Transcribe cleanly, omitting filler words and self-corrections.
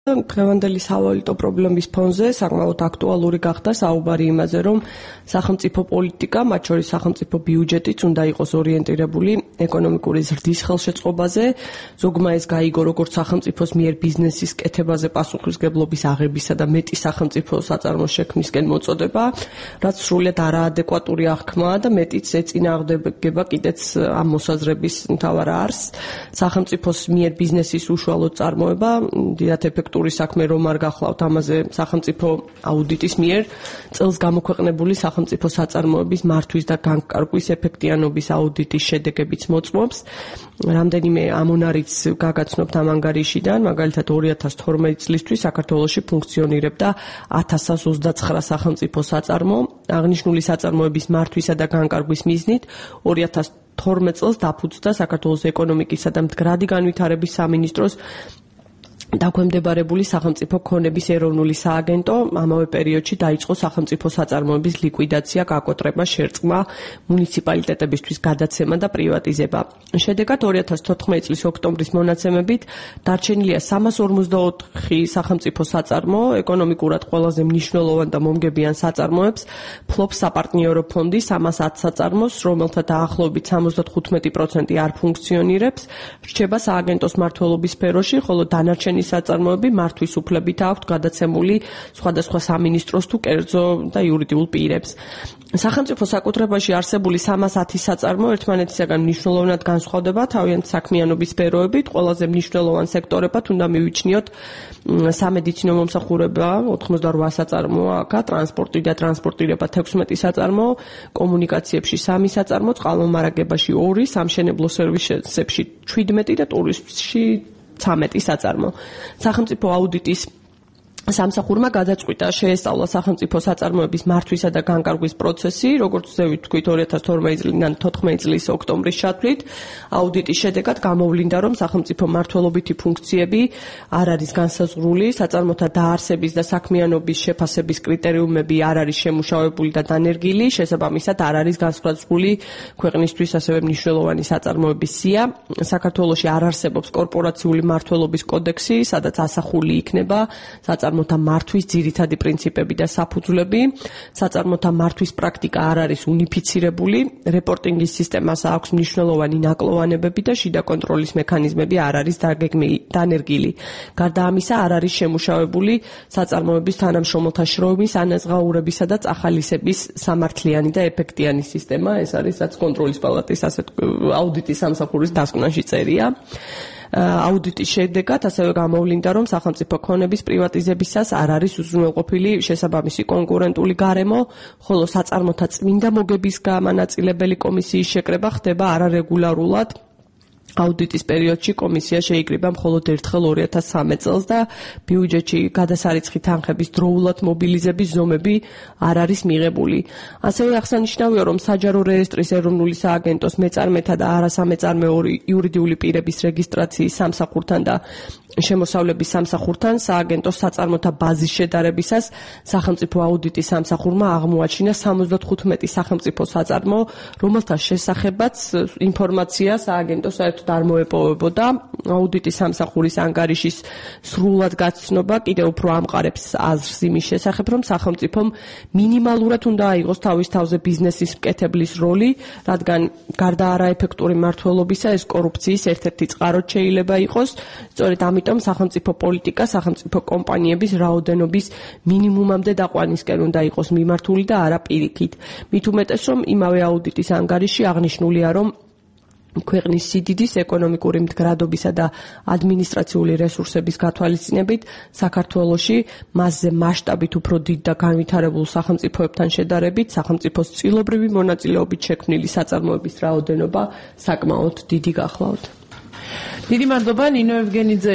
დღევანდელი სავალუტო პრობლემის ფონზე საკმაოდ აქტუალური გახდა საუბარი იმაზე, რომ სახელმწიფო პოლიტიკა, მათ შორის სახელმწიფო ბიუჯეტიც უნდა იყოს ორიენტირებული ეკონომიკური ზრდის ხელშეწყობაზე. ზოგმა ეს გაიგო როგორც სახელმწიფოს მიერ ბიზნესის კეთებაზე პასუხისმგებლობის აღებისა და მეტი სახელმწიფო საწარმოს შექმნისკენ მოწოდება, რაც სრულიად არაადეკვატური აღქმაა და მეტიც ეწინააღმდეგება კიდეც ამ მოსაზრების მთავარ არსს. სახელმწიფოს მიერ ბიზნესის უშუალო წარმოება დიდად ეფექტური საქმე რომ არ გახლავთ ამაზე სახელმწიფო აუდიტის მიერ წელს გამოქვეყნებული სახელმწიფო საწარმოების მართვის და განკარგვის ეფექტიანობის აუდიტის შედეგებიც მოწმობს. რამდენიმე ამონარიც გაგაცნობთ ამ ანგარიშიდან, მაგალითად 2012 წლისთვის საქართველოში ფუნქციონირებდა 1029 სახელმწიფო საწარმო. აღნიშნული საწარმოების მართვისა და განკარგვის მიზნით 2012 წელს დაფუძნდა საქართველოს ეკონომიკისა და მდგრადი განვითარების სამინისტროს დაქვემდებარებული სახელმწიფო ქონების ეროვნული სააგენტო. ამავე პერიოდში დაიწყო სახელმწიფო საწარმოების ლიკვიდაცია, გაკოტრება, შერწყმა, მუნიციპალიტეტებისთვის გადაცემა და პრივატიზება. შედეგად 2014 წლის ოქტომბრის მონაცემებით დარჩენილია 354 სახელმწიფო საწარმო, ეკონომიკურად ყველაზე მნიშვნელოვან და მომგებიან საწარმოებს ფლობს საპარტნიორო ფონდი 310 საწარმოს, რომელთა დაახლოებით 75% არ ფუნქციონირებს, რჩება სააგენტოს მმართველობის სფეროში, ხოლო დანარჩენი საწარმოები მართვის უფლებით აქვთ გადაცემული სხვადასხვა სამინისტროს თუ კერძო და იურიდიულ პირებს. სახელმწიფო საკუთრებაში არსებული 310 საწარმო ერთმანეთისაგან მნიშვნელოვნად განსხვავდება თავიანთ საქმიანობის სფეროებით. ყველაზე მნიშვნელოვან სექტორებად უნდა მივიჩნიოთ სამედიცინო მომსახურება 88 საწარმოა, ტრანსპორტი და ტრანსპორტირება 16 საწარმო, კომუნიკაციებში 3 საწარმო, წყალმომარაგებაში 2, სამშენებლო სერვისებში 17 და ტურიზმში 13 საწარმო. სახელმწიფო აუდიტის სამსახურმა გადაწყვიტა შეესწავლა სახელმწიფო საწარმოების მართვისა და განკარგვის პროცესი, როგორც ზევით თქვით 2012 წლიდან 14 წლის ოქტომბრის ჩათვლით. აუდიტის შედეგად გამოვლინდა, რომ სახელმწიფო მმართველობითი ფუნქციები არ არის განსაზღვრული, საწარმოთა დაარსების და საქმიანობის შეფასების კრიტერიუმები არ არის შემუშავებული და დანერგილი, შესაბამისად არ არის განსაზღვრული ქვეყნისთვის ასევე მნიშვნელოვანი საწარმოების სია. საქართველოში არ არსებობს კორპორაციული მმართველობის კოდექსი, სადაც ასახული იქნება საწარმოთა მართვის ძირითადი პრინციპები და საფუძვლები. საწარმოთა მართვის პრაქტიკა არ არის უნიფიცირებული, რეპორტინგის სისტემას აქვს მნიშვნელოვანი ნაკლოვანებები და შიდა კონტროლის მექანიზმები არ არის დანერგილი. გარდა ამისა, არ არის შემუშავებული საწარმოების თანამშრომელთა შრომის, ანაზღაურებისა და წახალისების სამართლიანი და ეფექტიანი სისტემა. ეს არის რაც კონტროლის პალატის აუდიტის სამსახურის დასკვნაში წერია. აუდიტის შედეგად ასევე გამოვლინდა, რომ სახელმწიფო ქონების პრივატიზებისას არ არის უზრუნველყოფილი შესაბამისი კონკურენტული გარემო, ხოლო საწარმოთა წმინდა მოგების გამანაწილებელი კომისიის შეკრება ხდება არარეგულარულად. აუდიტის პერიოდში კომისია შეიკრიბა მხოლოდ ერთხელ 2013 წელს და ბიუჯეტში გადასარიცხი თანხების დროულად მობილიზების ზომები არ არის მიღებული. ასევე აღსანიშნავია, რომ საჯარო რეესტრის ეროვნული სააგენტოს მეწარმეთა და არასამეწარმეო იურიდიული პირების რეგისტრაციის სამსახურთან და შემოსავლების სამსახურთან სააგენტოს საწარმოთა ბაზის შედარებისას სახელმწიფო აუდიტის სამსახურმა აღმოაჩინა 75 სახელმწიფო საწარმო, რომელთა შესახებაც ინფორმაცია სააგენტოს საერთოდ არ მოეპოვებოდა. აუდიტის სამსახურის ანგარიშის სრულად გაცნობა კიდევ უფრო ამყარებს აზრს იმის შესახებ, რომ სახელმწიფომ მინიმალურად უნდა აიღოს თავის თავზე ბიზნესის მკეთებლის როლი, რადგან გარდა არაეფექტური მმართველობისა ეს კორუფციის ერთ-ერთი წყაროც შეიძლება იყოს. სწორედ ამიტომ სახელმწიფო პოლიტიკა სახელმწიფო კომპანიების რაოდენობის მინიმუმამდე დაყვანისკენ უნდა იყოს მიმართული და არა პირიქით. მით უმეტეს, რომ იმავე აუდიტის ანგარიში აღნიშნულია, რომ ქვეყნის სიდიდის, ეკონომიკური მდგრადობისა და ადმინისტრაციული რესურსების გათვალისწინებით საქართველოში მასზე მასშტაბით უფრო დიდ და განვითარებულ სახელმწიფოებთან შედარებით სახელმწიფოს წილობრივი მონაწილეობით შექმნილი საწარმოების რაოდენობა საკმაოდ დიდი გახლავთ. დიდი მადლობა ნინო ევგენიძე.